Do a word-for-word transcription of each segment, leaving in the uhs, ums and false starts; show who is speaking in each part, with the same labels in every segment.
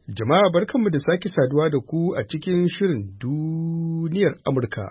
Speaker 1: Jama'a barkanmu da sake saduwa da ku a cikin shirin duniyar Amurka.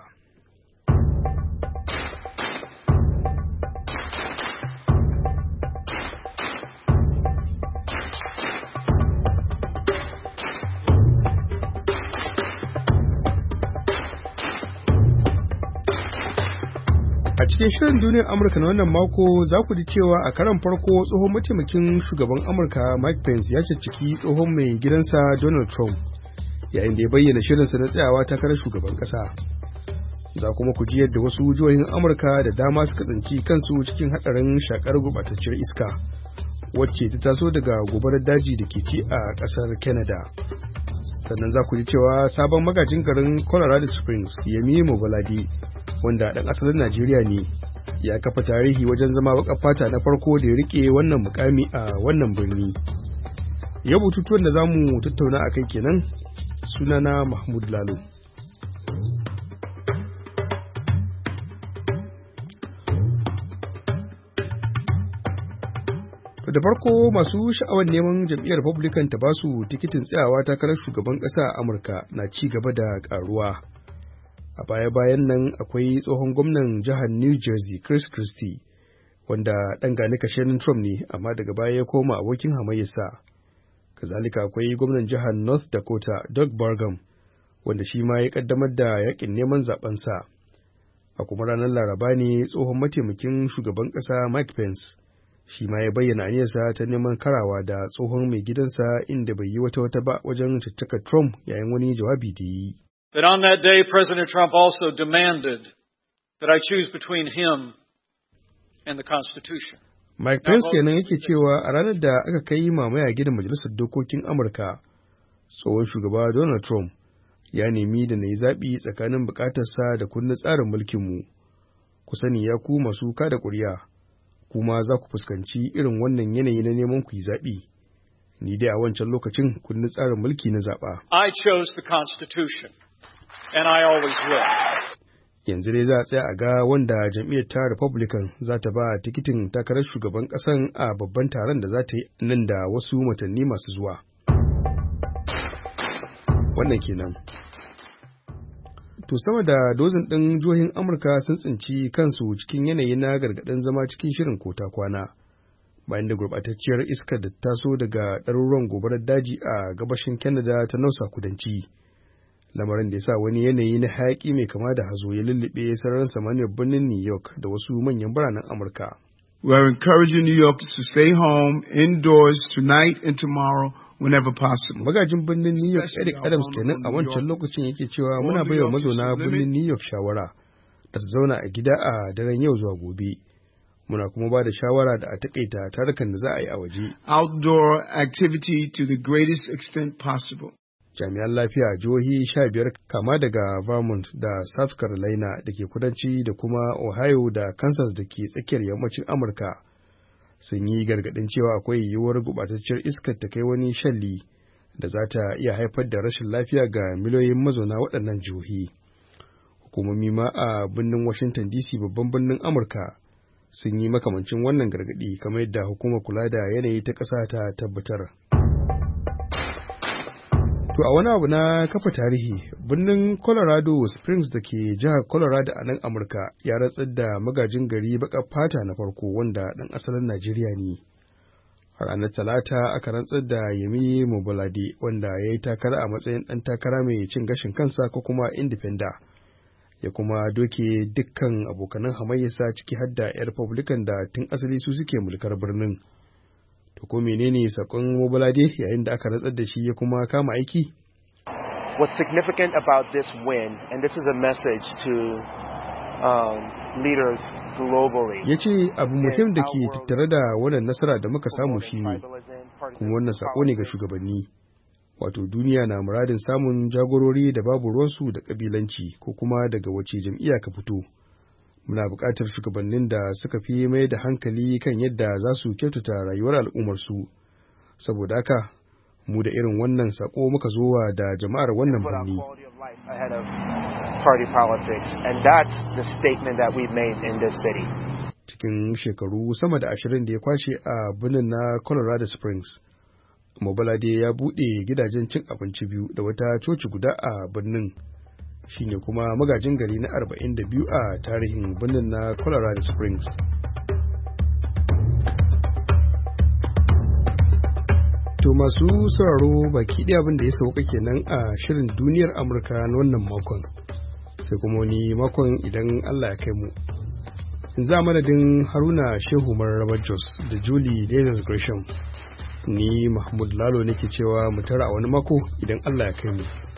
Speaker 1: A cikin shirin duniyar Amurka na wannan mako za ku ji cewa a karon farko tsohon mataimakin shugaban Amurka Mike Pence ya cicciki tsohon mai gidansa Donald Trump yayin da ya bayyana shirinsa na tsayawa takarar shugaban ƙasa. Za kuma ku ji yadda wasu jihohin Amurka da dama suka tsinci kansu cikin haɗarin shakar gurɓatacciyar iska wacce ta taso daga gobarar daji da ke ci a ƙasar Canada. Sannan za ku ji cewa sabon magajin garin Colorado Springs Yemi Mobolade wanda ɗan asalin Najeriya ne ya kafa tarihi wajen zama baƙar fata na farko da ya rike wannan mukami a wannan birni. Yau batutuwan da za mu tattauna a kai kenan, sunana Mahmud Lalo. Da farko masu sha'awar neman jam'iyyar Republican ta basu tikitin tsayawa takarar shugaban ƙasa a Amurka na ci gaba da ƙaruwa. A baya-bayan nan akwai tsohon gwamnan jihar New Jersey Chris Christie wanda ɗan gani kashenin Trump ne amma daga baya ya koma abokin hamayyarsa. Kazalika akwai gwamnan jihar North Dakota Doug Burgum wanda shi ma ya kaddamar da yakin neman zabensa. A kuma ranar Laraba ne tsohon mataimakin shugaban ƙasa Mike Pence shi ma ya bayyana aniyarsa ta neman karawa da tsohon mai gidansa inda bai yi wata wata ba wajen caccakar Trump yayin wani jawabi da yi.
Speaker 2: That on that day, President Trump also demanded that I choose between him and the Constitution.
Speaker 1: Mike Pence kenan yake cewa a ranar da aka kai mamaya gidan Majalisar Dokokin Amurka, tsohon shugaba Donald Trump ya nemi da na yi zaɓi tsakanin buƙatarsa da kundin tsarin mulkinmu. Ku sani ya ku masu kada ƙuri'a, kuma za ku fuskanci irin wannan yanayi na neman ku yi zaɓi. Ni dai a wancan lokacin kundin tsarin mulki na zaɓa.
Speaker 2: I chose the Constitution. And I always will.
Speaker 1: Yanzu dai za a tsaya a ga wanda jam'iyyar ta Republican za ta ba tikitin takarar shugaban ƙasan a babban taron da za ta yi nan da wasu watanni masu zuwa. Wannan kenan. To sama da dozin ɗin jihohin Amurka sun tsinci kansu cikin yanayi na gargaɗin zama cikin shirin kota kwana. Bayan da gurɓatacciyar iskar da taso daga ɗaruruwan gobarar daji a gabashin Canada ta nausa kudanci. Lamarin da ya sa wani yanayi na hayaƙi mai kama da hazo ya lullube sararin samaniyar birnin New York da wasu manyan biranen Amurka.
Speaker 3: We are encouraging New Yorkers to stay home indoors tonight and tomorrow whenever possible.
Speaker 1: Magajin birnin New York Eric Adams kenan a wancan lokacin yake cewa muna baiwa mazauna birnin New York shawara da su zauna a gida a daren yau zuwa gobe. Muna kuma ba da shawara da a taƙaita tarukan da za a yi a waje.
Speaker 3: Outdoor activity to the greatest extent possible.
Speaker 1: Jami'an lafiya jihohi sha biyar kama daga Vermont da South Carolina da ke kudanci da kuma Ohio da Kansas da ke tsakiyar yammacin Amurka sun yi gargaɗin cewa akwai yiwuwar gurɓatacciyar iskar ta kai wani shalli da za ta iya haifar da rashin lafiya ga miliyoyin mazauna waɗannan jihohi. Hukumomi ma a birnin Washington D C babban birnin Amurka sun yi makamancin wannan gargaɗi kamar yadda hukumar kula da yanayi ta ƙasa ta tabbatar. To a wani abu na kafa tarihi, birnin Colorado Springs da ke jihar Colorado a nan Amurka ya ratsar da magajin gari baƙar fata na farko wanda ɗan asalin Najeriya ne. A ranar Talata aka rantsar da Yemi Mobolade wanda ya yi takara a matsayin ɗan takara mai cin gashin kansa ko kuma indifenda. Ya kuma doke dukkan abokanan hamayyarsa ciki har da 'yan Republican da tun asali su suke mulkar birnin. To ko menene sakon Mobolade yayin da aka rantsar da shi ya kuma kama aiki?
Speaker 4: What's significant about this win, and this is a message to um, leaders globally.
Speaker 1: Ya ce abu muhim da ke tattare da wannan nasara da muka samu shi ne, kuma wannan sako ne ga shugabanni. Wato duniya na muradin samun jagorori da babu ruwansu da ƙabilanci ko kuma daga wace jam'iyya ka fito. Muna buƙatar shugabannin da suka fi mai da hankali kan yadda za su kyautata rayuwar al'ummarsu. Saboda haka, mu da irin wannan sako muka zo wa da jama'ar wannan birni. Cikin shekaru sama da ashirin da ya kwashe a birnin na Colorado Springs, Mobalade ya buɗe gidajen cin abinci biyu da wata coci guda a birnin. Shi ne kuma magajin gari na arba'in da biyu a tarihin birnin na Colorado Springs. To masu sauraro baki ɗaya abin da ya sauka kenan a shirin duniyar Amurka na wannan makon. Sai kuma wani makon idan Allah ya kai mu. Za madadin Haruna Shehu Mararraba Jos da Julie Leathers Gresham. Ni Mahmud Lalo nake cewa mu tara a wani mako idan Allah ya kai mu.